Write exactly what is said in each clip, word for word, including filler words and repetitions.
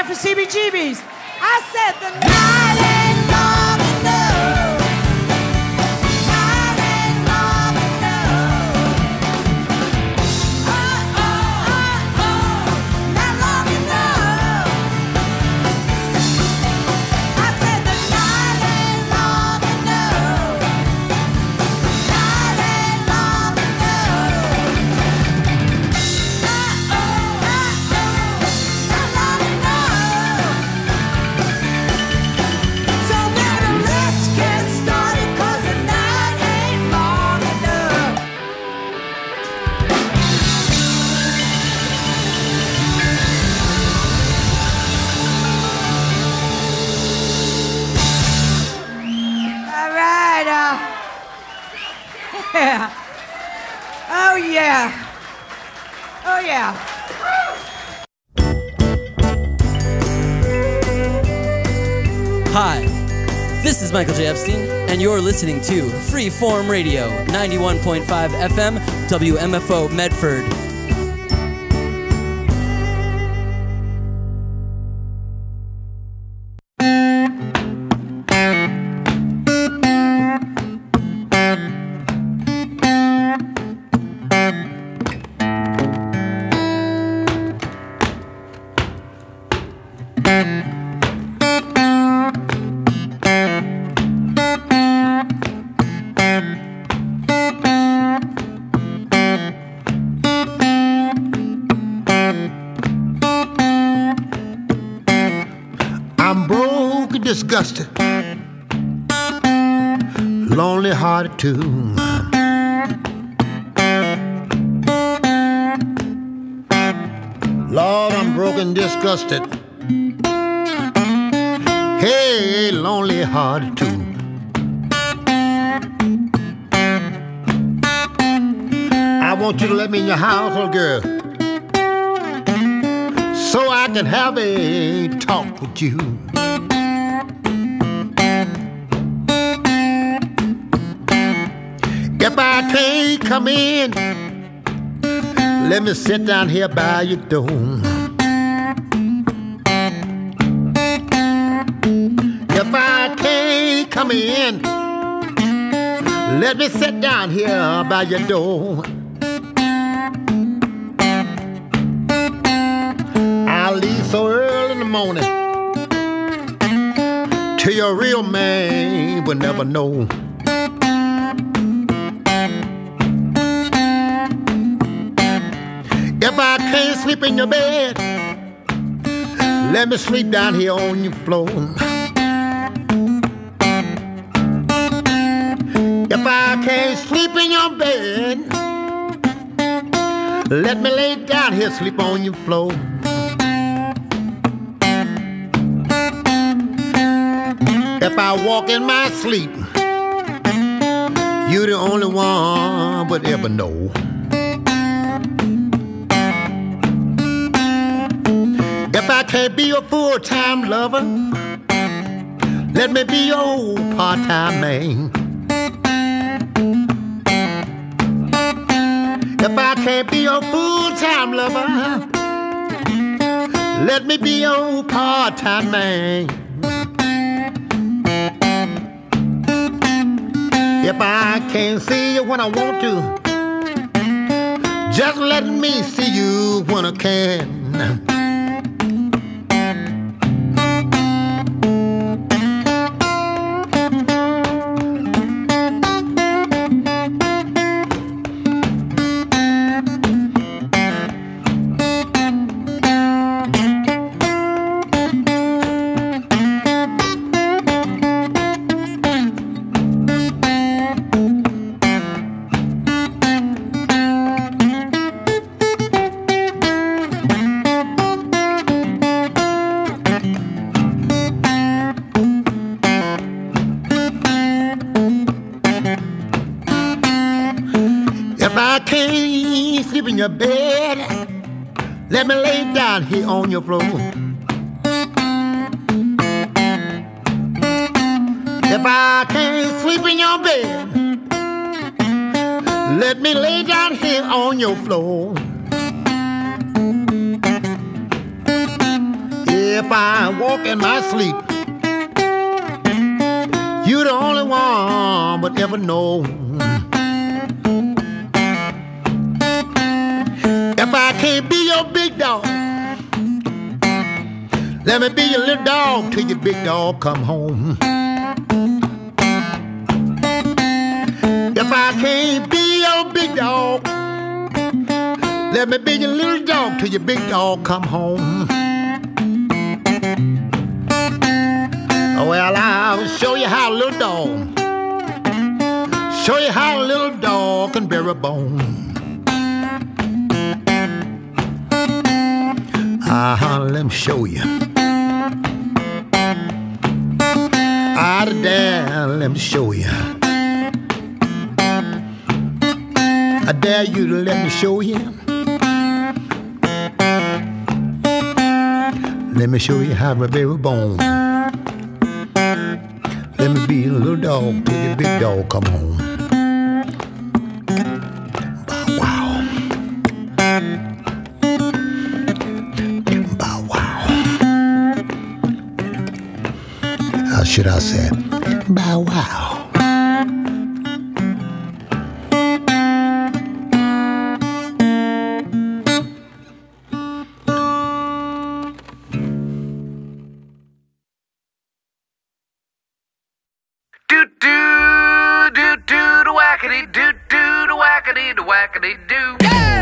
for C B G B's. I said the night ain't long enough. Night ain't long enough. Oh, oh, oh, oh, not long enough. I said the night ain't long enough. Night ain't long enough. Oh, oh, oh, oh, not long enough. So better let's get started, 'cause the night ain't long enough. All right, uh, yeah. Oh yeah. Oh yeah. Hi, this is Michael J. Epstein, and you're listening to Freeform Radio, ninety-one point five F M, W M F O Medford. I'm broke and disgusted, lonely hearted too. Lord, I'm broke and disgusted. Hey, lonely hearted too. I want you to let me in your house, little girl, so I can have a talk with you. If I can't come in, let me sit down here by your door. If I can't come in, let me sit down here by your door. I'll leave so early in the morning till your real man will never know. If I can't sleep in your bed, let me sleep down here on your floor. If I can't sleep in your bed, let me lay down here, sleep on your floor. If I walk in my sleep, you're the only one would ever know. If I can't be your full-time lover, let me be your part-time man. If I can't be your full-time lover, let me be your part-time man. If I can't see you when I want to, just let me see you when I can. If I can't sleep in your bed, let me lay down here on your floor. If I can't sleep in your bed, let me lay down here on your floor. if I walk in my sleep, you the only one would ever know. If I can't be your big dog, let me be your little dog till your big dog come home. If I can't be your big dog, let me be your little dog till your big dog come home. Well, I'll show you how a little dog, show you how a little dog can bear a bone. Uh-huh, let me show you. Out of there, let me show you. I dare you to let me show you. Let me show you how to bear a bone. Let me be a little dog till your big dog come home. Bow wow. Bow wow. How should I say it? Bow wow. Whackity-do.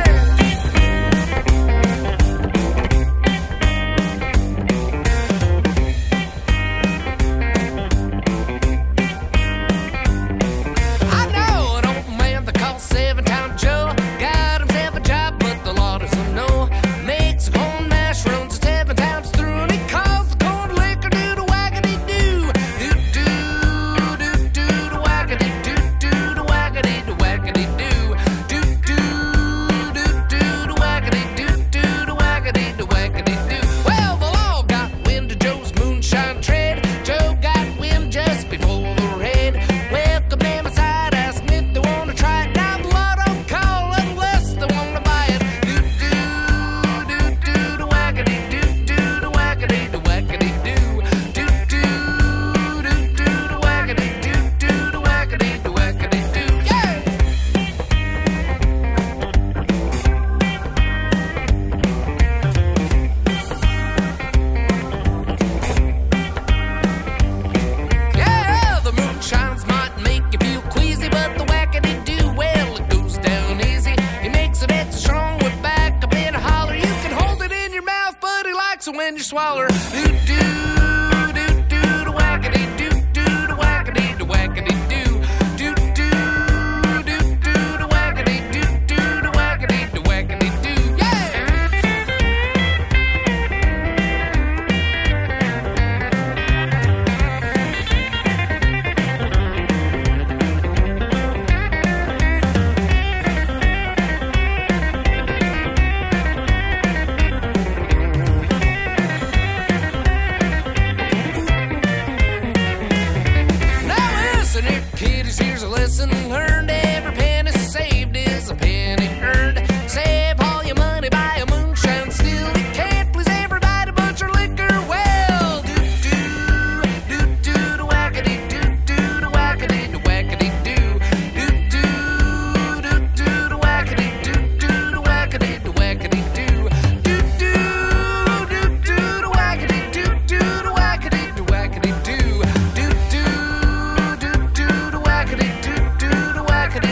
When you swallow, do do do do do whackity do do do whackity do whackity do do do do do do whackity do do do whackity do whackity do yeah. Lesson learned, every penny saved is a penny earned. Save all your money, buy a moonshine still. You can't please everybody but your liquor well. Do do do do do whackity do do do whackity do whackity do do do do do do whackity do do do whackity do whackity do do do do do do whackity do do do whackity do whackity do do do do do do whackity do do do whackity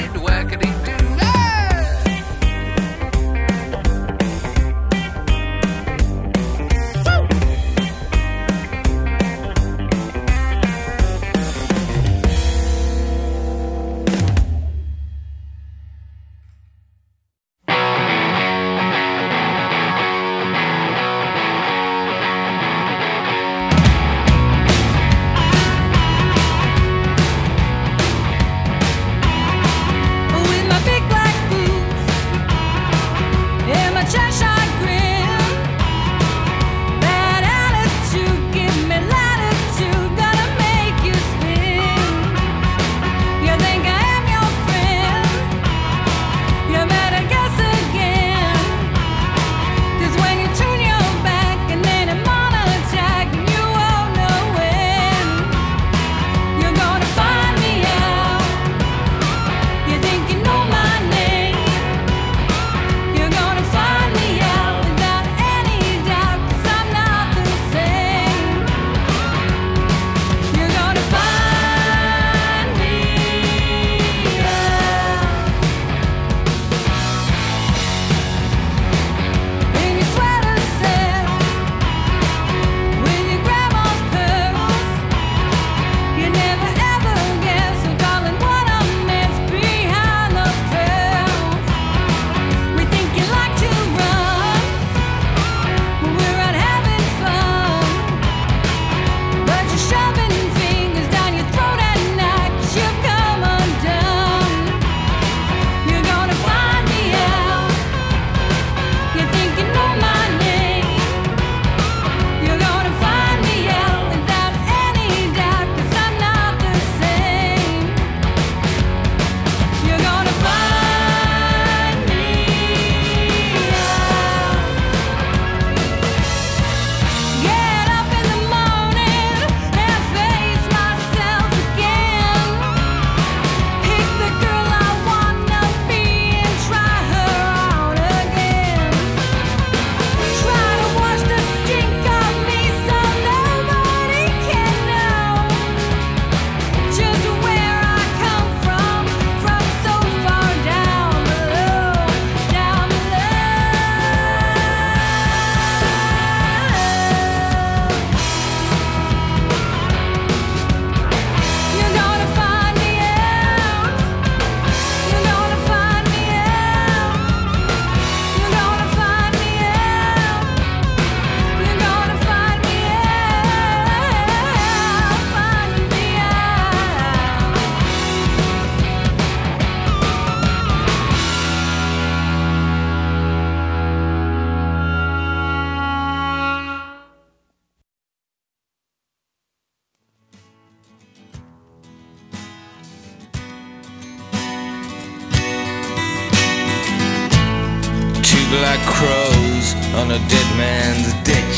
black crows on a dead man's ditch,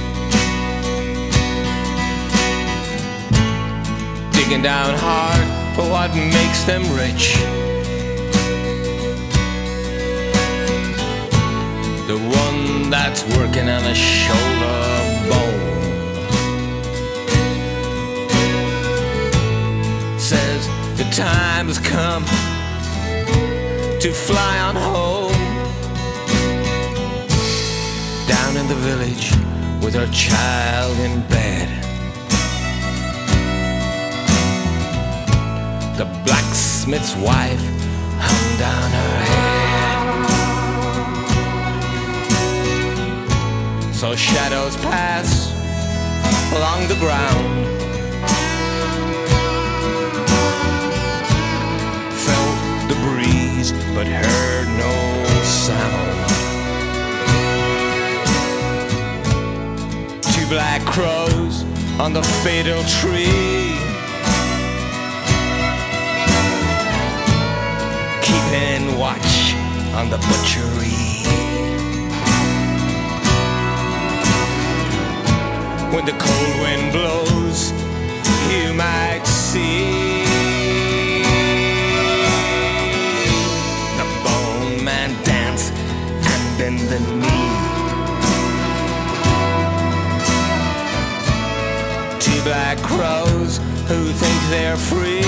digging down hard for what makes them rich. The one that's working on a shoulder bone says the time has come to fly on home. Down in the village with her child in bed, the blacksmith's wife hung down her head. So shadows pass along the ground, felt the breeze but heard no sound. Two black crows on the fatal tree, keeping watch on the butchery. When the cold wind blows, you might see the bone man dance and bend the knee. Two black crows who think they're free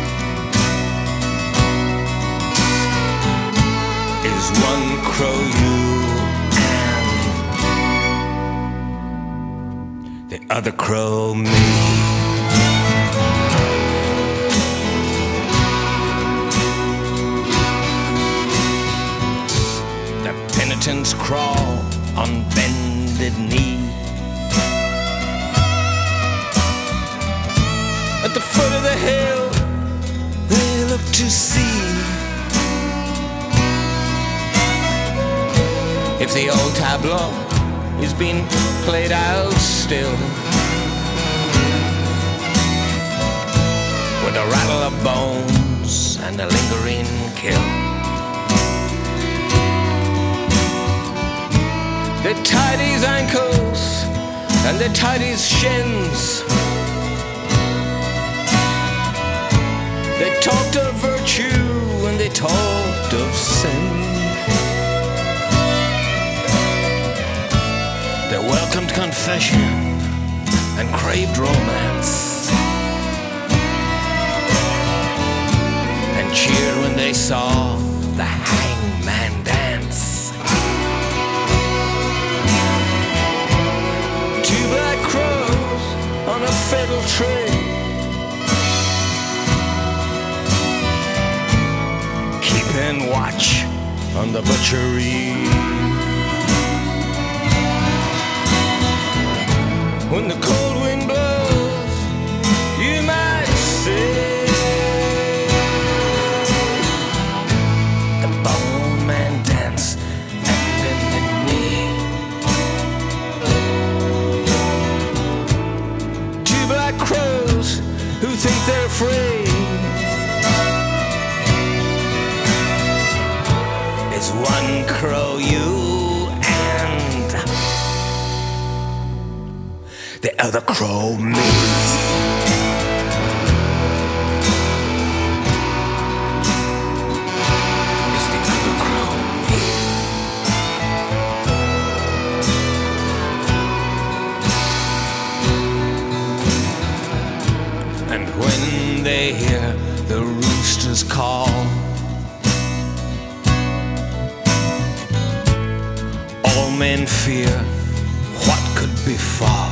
is one crow you and the other crow me. The penitents crawl on bended knee. At the foot of the hill they look to see if the old tableau is being played out still, with a rattle of bones and a lingering kill. They tied his ankles and they tied his shins. They talked of virtue and they talked of sin. They welcomed confession and craved romance, and cheered when they saw the hangman dance. Two black crows on a fatal tree, keeping watch on the butchery. When the cold wind blows, you might see the bone man dance and bend the knee. Two black crows who think they're free is one crow you and the other crow me. It's the other crow me. And when they hear the roosters call, all men fear what could befall.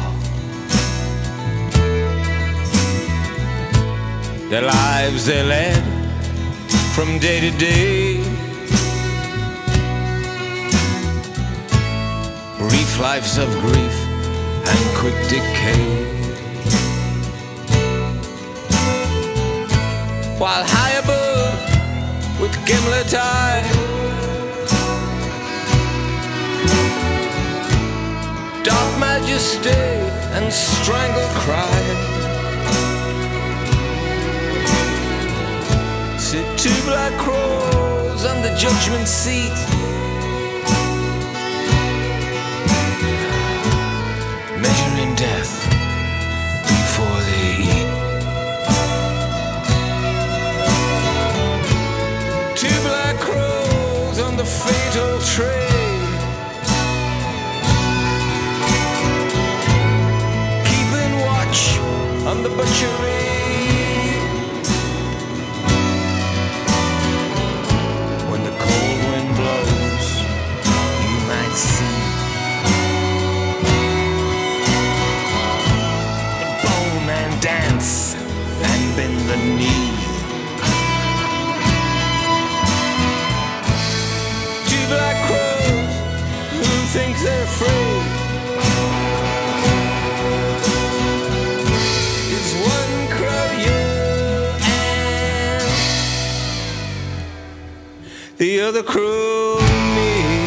The lives they led from day to day, brief lives of grief and quick decay. While high above with gimlet eye, dark majesty and strangled cry, sit two black crows on the judgment seat, death before they eat. Two black crows on the fatal tray, keeping watch on the butchery. When the cold wind blows, you might see the bowman dance and bend the knee. Two black crows who think they're free. Is one crow you and the other crow me.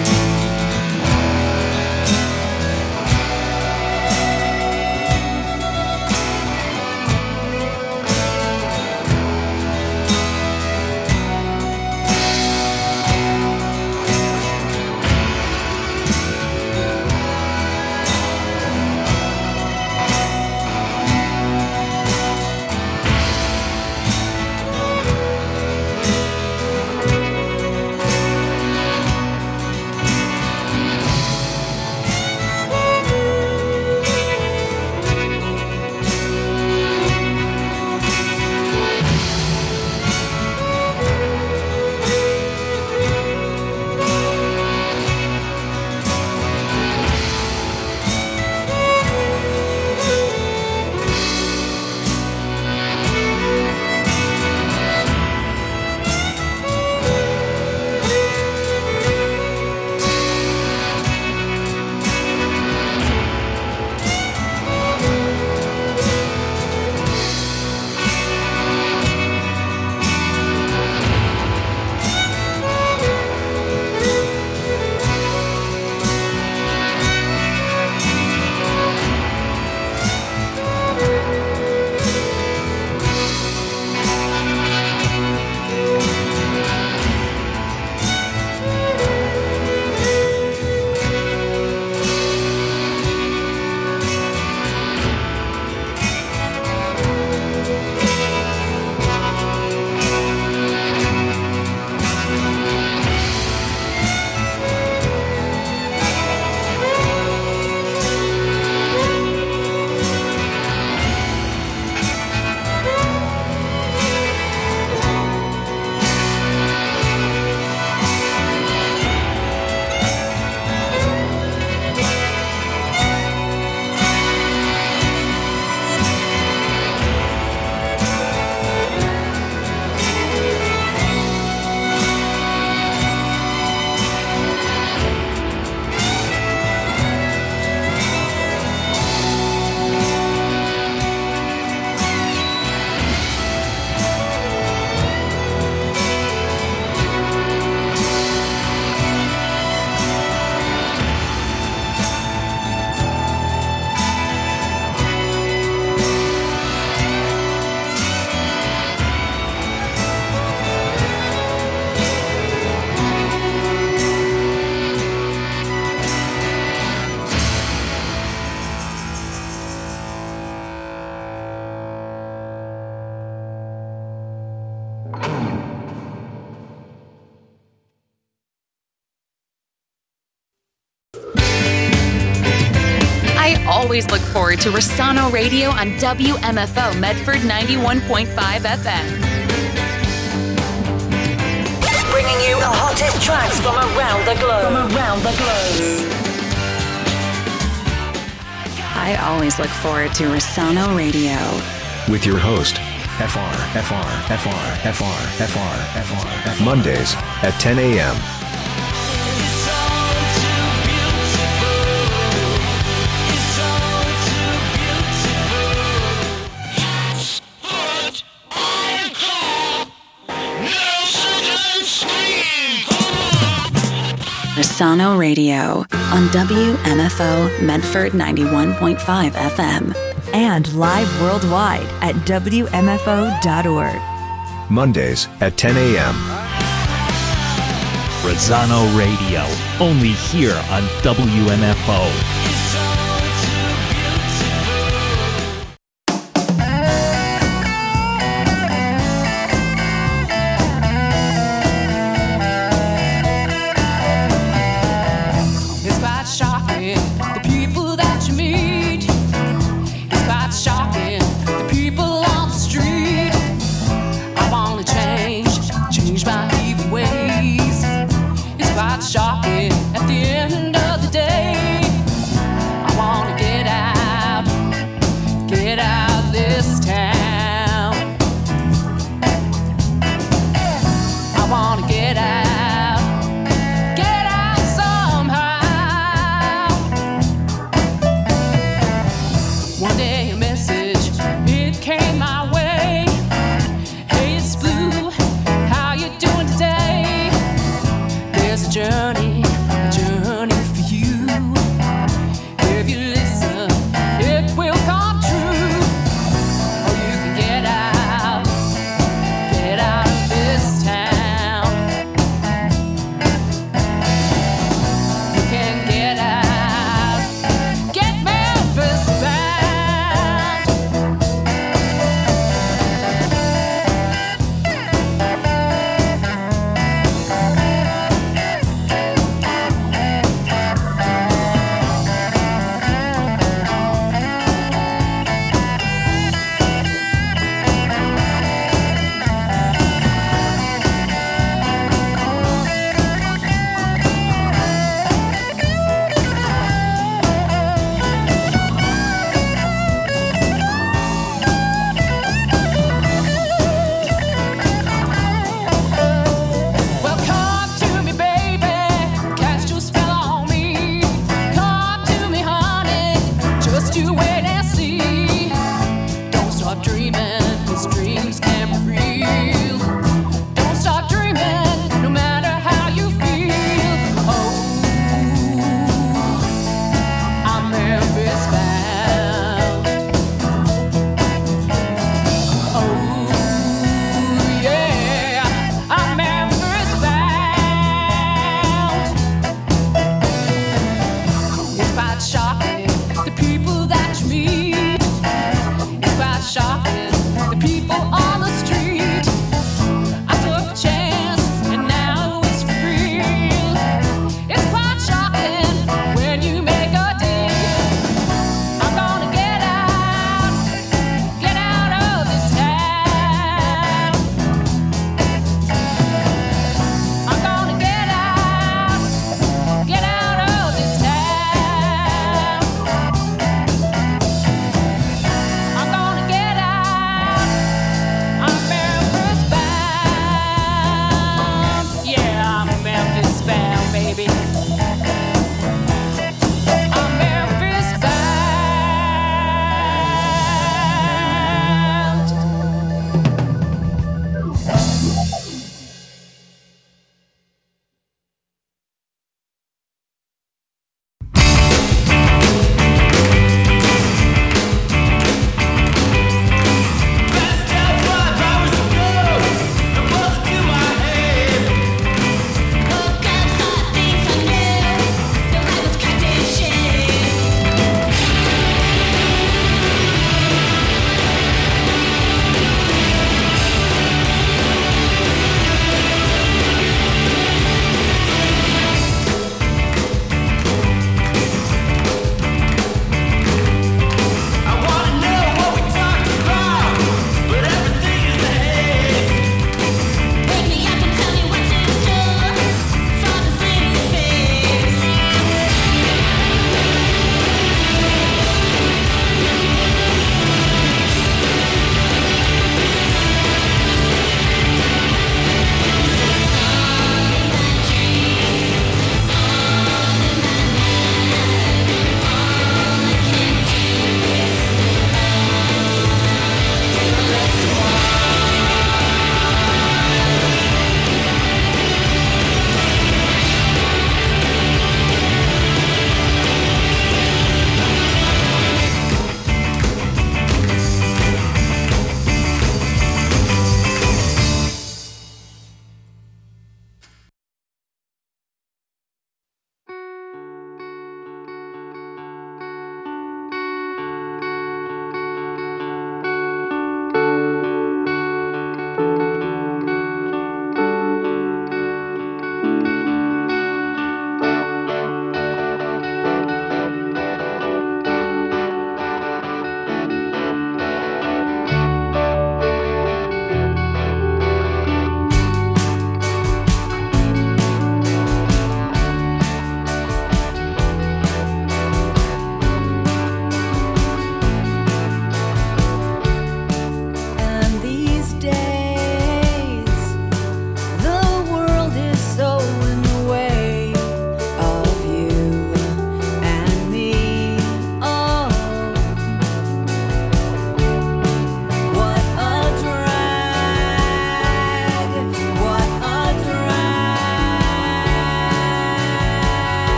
Always look forward to Rossano Radio on W M F O Medford ninety-one point five F M. Bringing you the hottest tracks from around the globe. From around the globe. I always look forward to Rossano Radio. With your host, F R, F R, F R, F R, F R, F R, F R. Mondays at ten a.m. Rossano Radio on W M F O Medford ninety-one point five F M. And live worldwide at W M F O dot org. Mondays at ten a.m. Rossano Radio, only here on W M F O.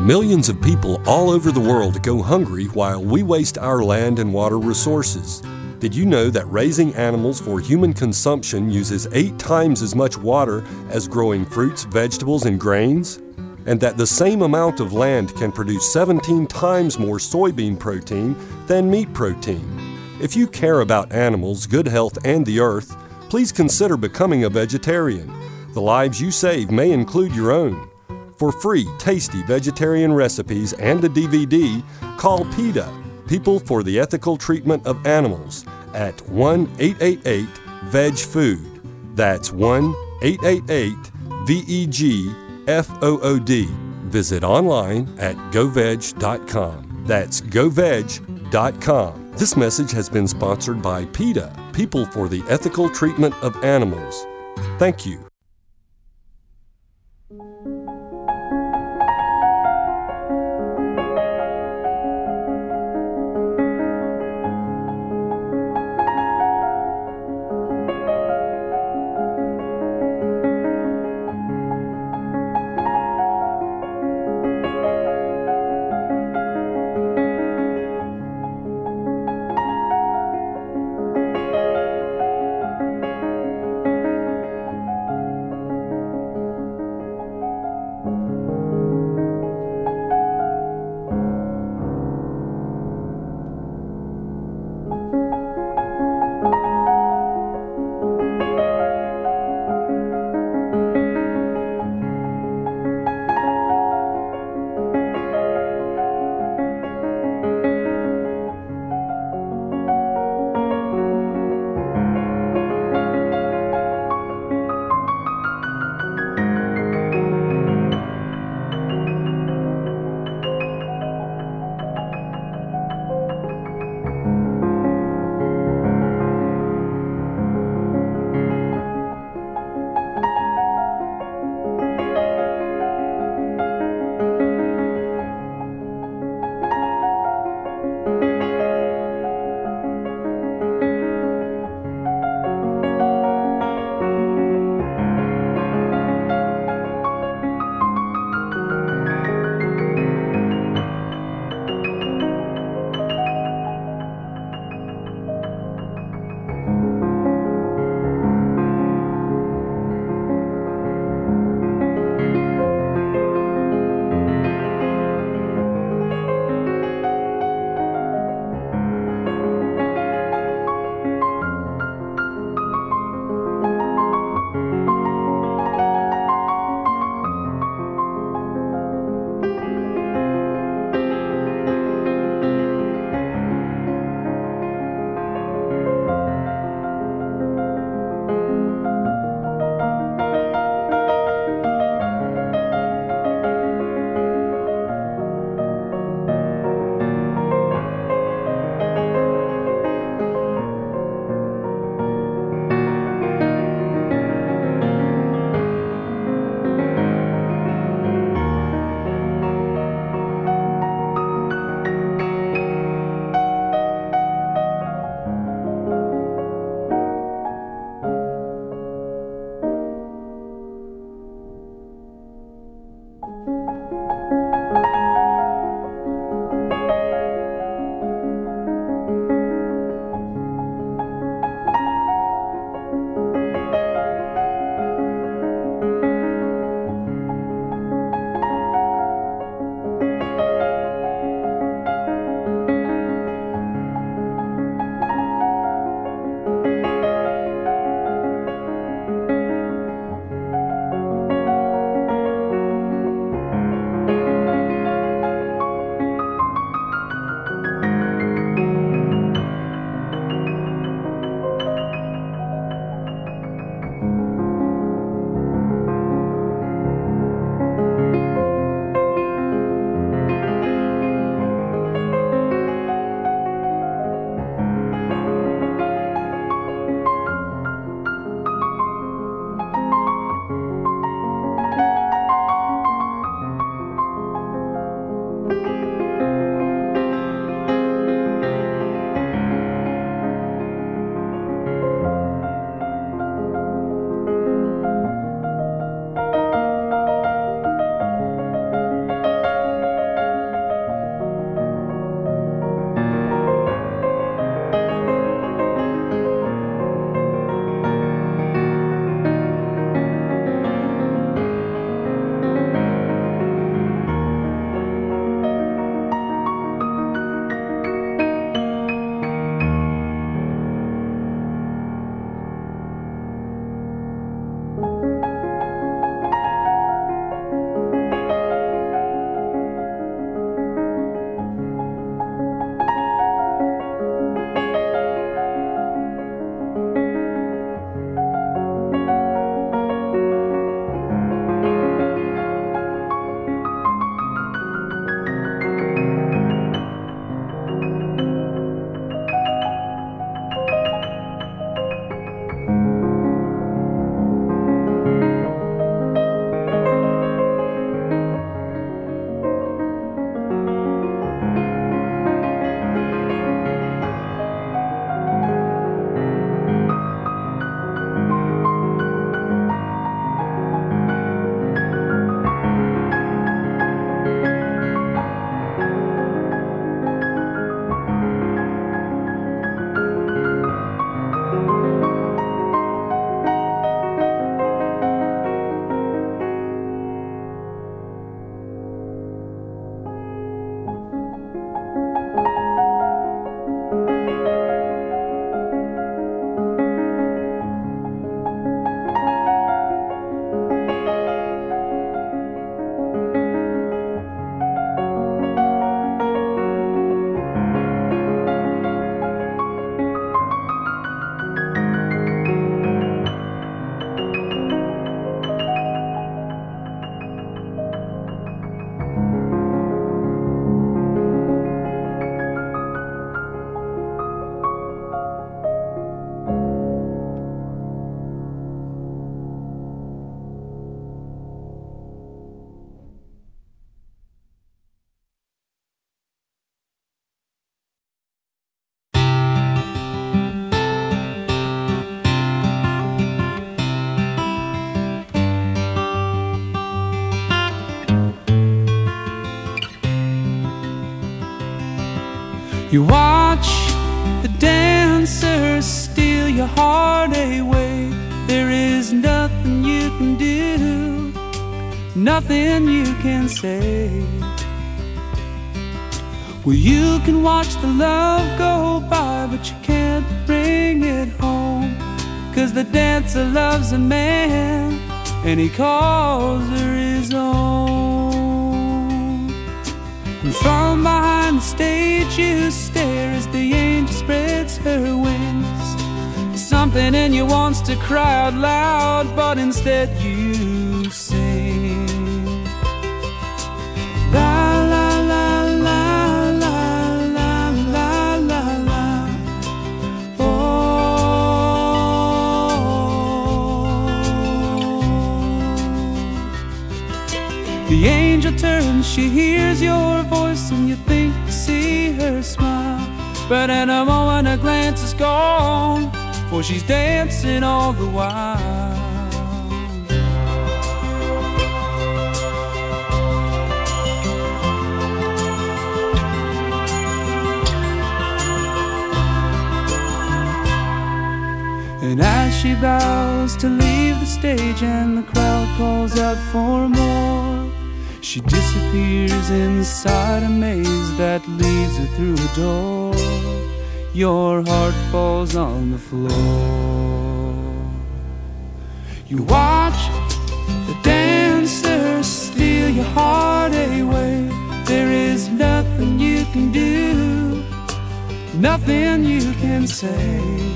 Millions of people all over the world go hungry while we waste our land and water resources. Did you know that raising animals for human consumption uses eight times as much water as growing fruits, vegetables, and grains? And that the same amount of land can produce seventeen times more soybean protein than meat protein? If you care about animals, good health, and the earth, please consider becoming a vegetarian. The lives you save may include your own. For free, tasty vegetarian recipes and a D V D, call PETA, People for the Ethical Treatment of Animals, at one eight eight eight veg food. That's one eight eight eight V E G F O O D. Visit online at go veg dot com. That's go veg dot com. This message has been sponsored by PETA, People for the Ethical Treatment of Animals. Thank you. You watch the dancers steal your heart away. There is nothing you can do, nothing you can say. Well, you can watch the love go by, but you can't bring it home. 'Cause the dancer loves a man, and he calls her his own. And from behind the stage you stare as the angel spreads her wings. Something in you wants to cry out loud, but instead you sing. La la la la la la la la la. Oh. The angel turns, she hears your voice, and you think you see her smile. But in a moment a glance is gone, for she's dancing all the while. And as she bows to leave the stage and the crowd calls out for more, she disappears inside a maze that leads her through a door. Your heart falls on the floor. You watch the dancers steal your heart away. There is nothing you can do, nothing you can say.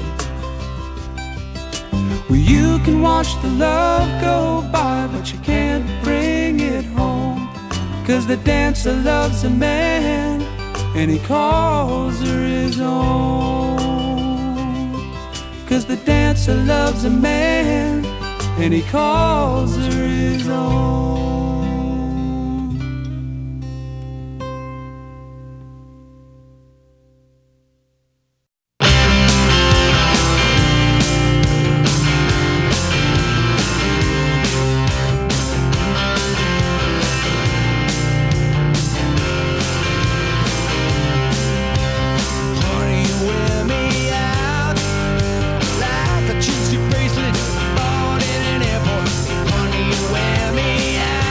Well, you can watch the love go by, but you can't bring it home. 'Cause the dancer loves a man, and he calls her his own. 'Cause the dancer loves a man, and he calls her his own. Bracelet bought in an airport. Honey, you wear me out.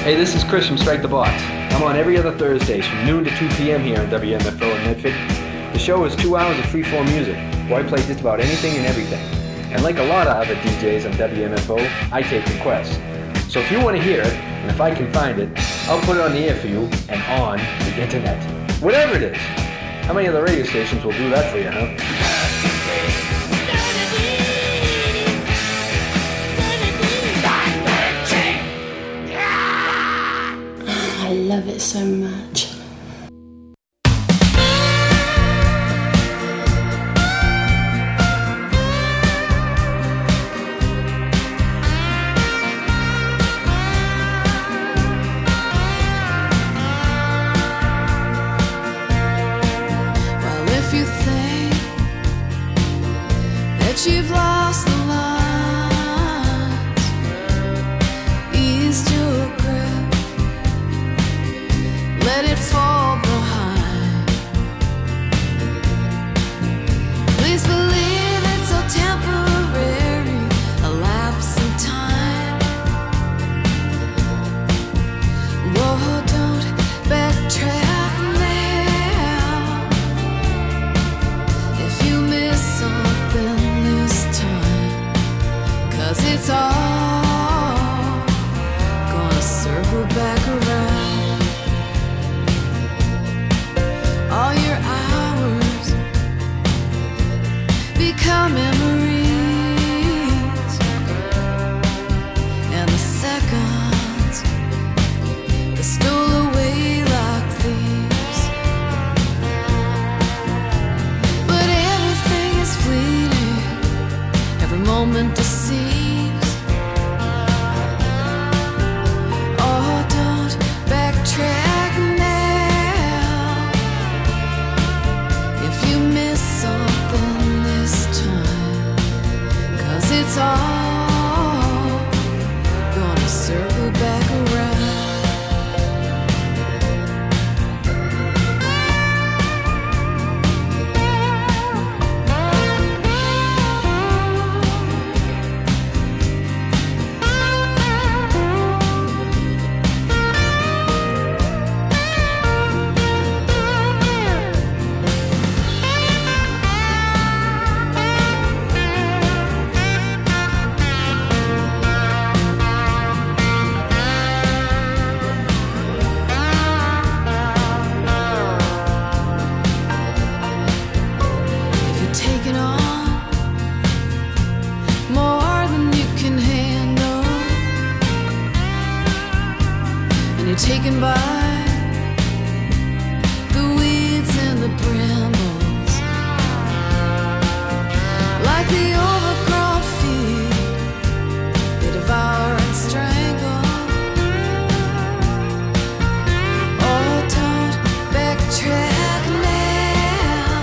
Hey, this is Chris from Strike the Box. I'm on every other Thursdays from noon to two p.m. here on W M F O in Medford. The show is two hours of free-form music, where I play just about anything and everything. And like a lot of other D Js on W M F O, I take requests. So if you want to hear it, and if I can find it, I'll put it on the air for you and on the internet. Whatever it is. How many other radio stations will do that for you, huh? I love it so much. Well, if you think that you've lost the lines, ease your grip, let it fall behind. Please believe it's so temporary, a lapse in time. Whoa, don't backtrack now. If you miss something this time, 'cause it's all gonna circle back around. All your hours become memories, and the seconds they stole away like thieves. But everything is fleeting, every moment deceives. Oh, don't backtrack now. If you miss something this time, 'cause it's all gonna circle back around. If you're taking on more than you can handle, and you're taken by the weeds and the brambles, like the overgrown field they devour and strangle. Oh, don't backtrack now.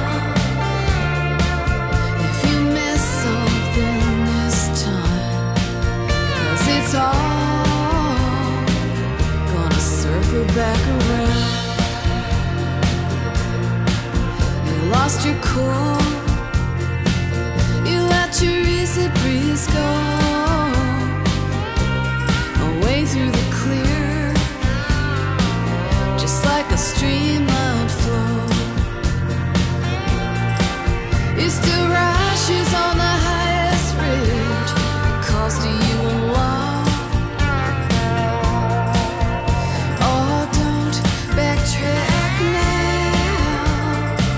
If you miss something this time, 'cause it's all gonna circle back around. You lost your cool, you let your easy breeze go away through the clear, just like a streamlined flow. You still rashes on the highest ridge, it cost you a lot. Oh, don't backtrack now.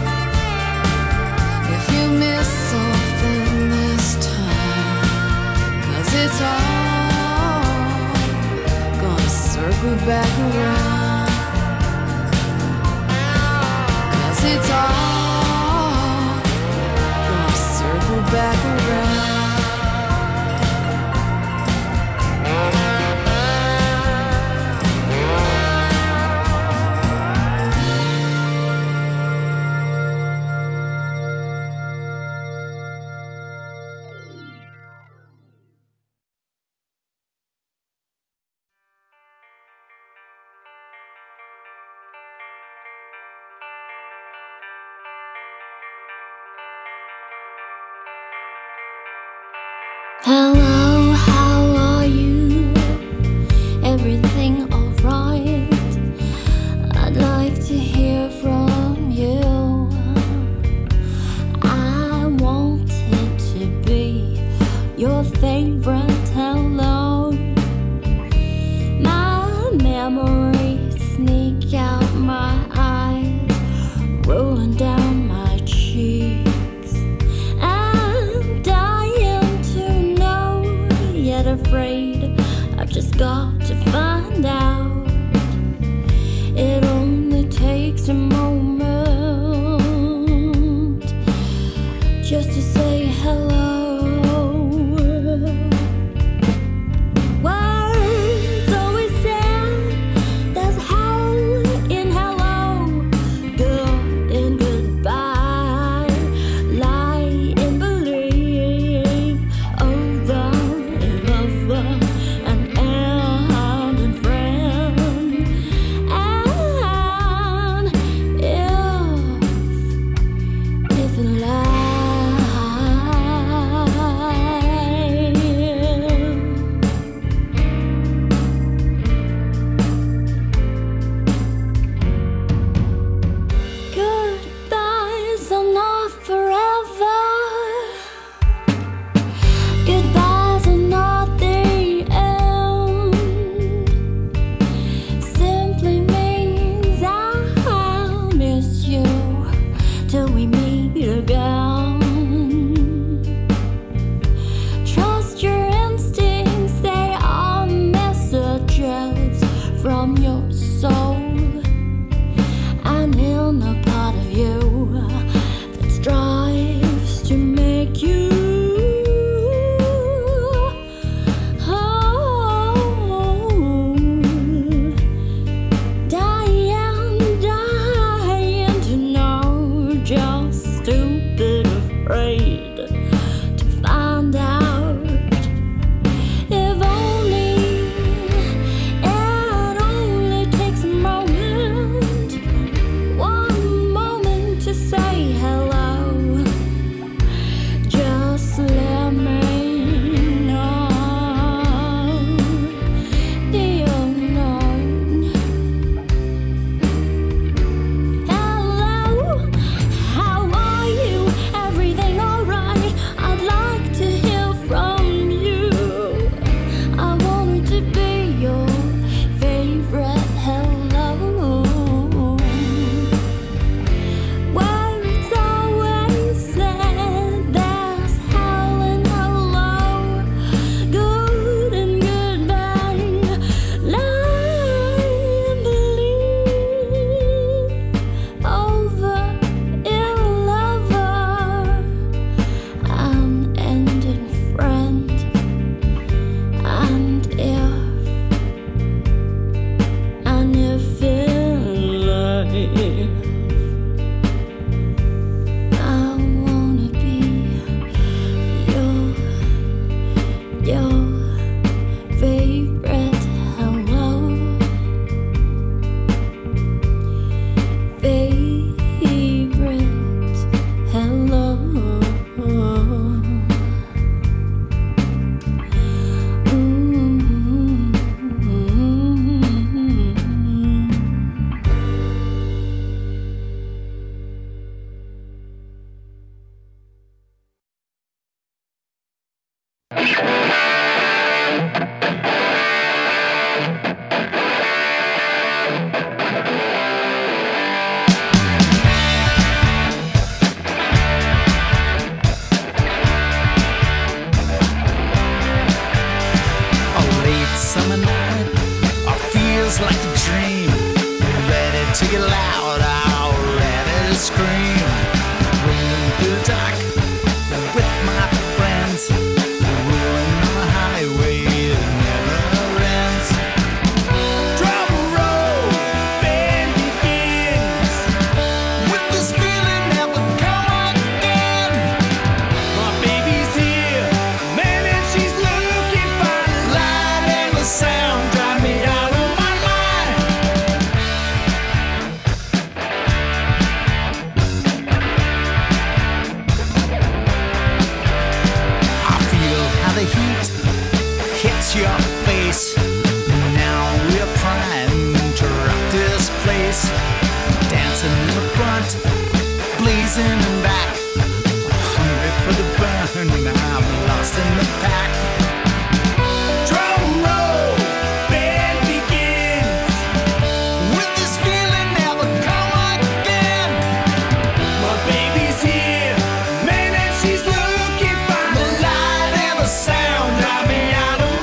If you miss something this time, 'cause it's all gonna circle back around. 'Cause it's all gonna circle back around. get afraid. I've just got to find out. It only takes a moment just to say hello. Words always sound, there's hell in hello, good in goodbye, lie in belief, over in lover, and end in friend. And if, if in life goodbyes are not forever. Goodbyes are not the end. Simply means I'll miss you till we meet again. Trust your instincts, they are messages from your soul. And in a part of you that strives to make you whole. Dying, dying to know, just stupid afraid to find out. If only, it only takes a moment, one moment to say hello. Just let me know the unknown. Hello, how are you? Everything alright? I'd like to hear from you. I wanted to be your favorite hello. Words always said there's hell in hello, good and goodbye, lie and believe, over in lover, and end in friend. And if, and if in life I wanna be your, your favorite hello, favorite hello. A late summer night, or feels like a dream. Ready to get loud, out, ready to scream. Rolling through the dark with my friends. Rolling on the highway that never ends. Drum roll, band begins. With this feeling that will come again. My baby's here, man, and she's looking fine. Light and the sound drive me out of my mind. I feel how the heat hits your face. Now we're primed to rock this place. Dancing in the front, blazing in back. Hungry for the burn, I'm lost in the pack. Drum roll, band begins. With this feeling never come again. My baby's here, man, and she's looking fine. The light and the sound drive me out of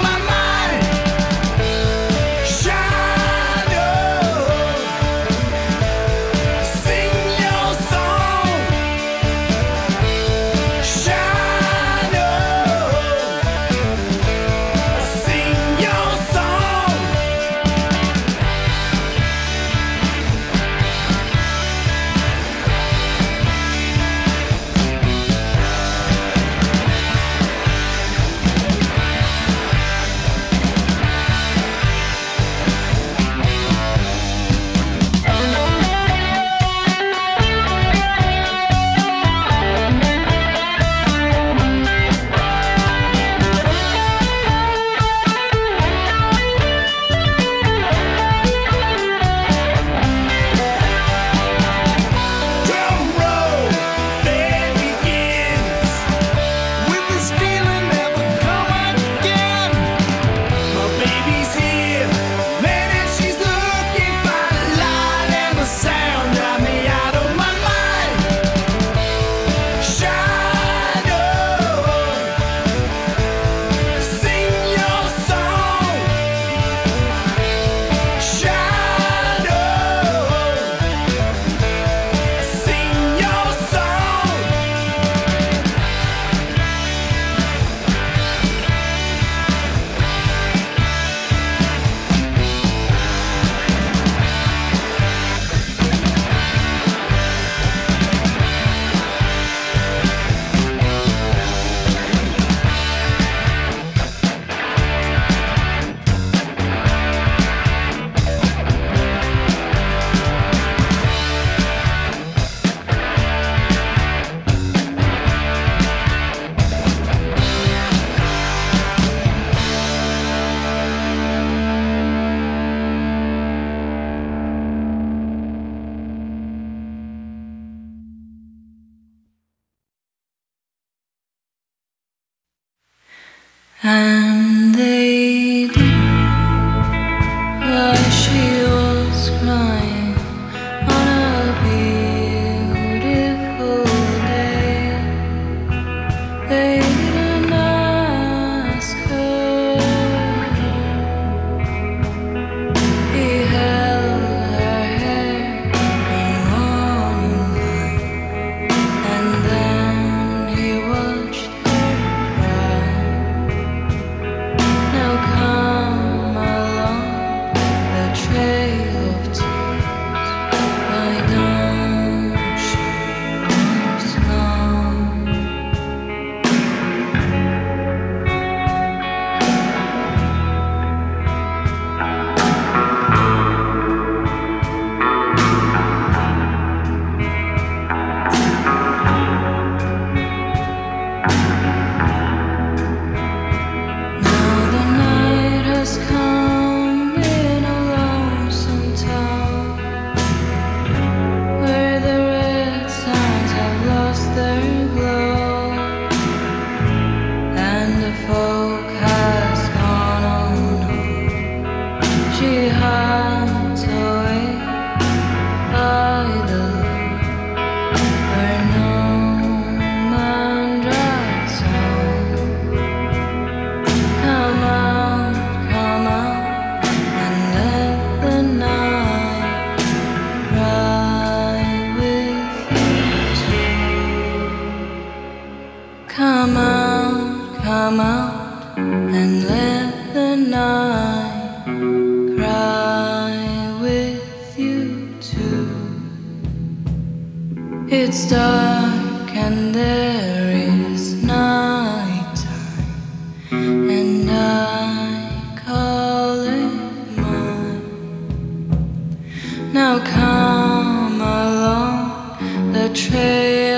It's dark and there is nighttime, and I call it mine. Now come along the trail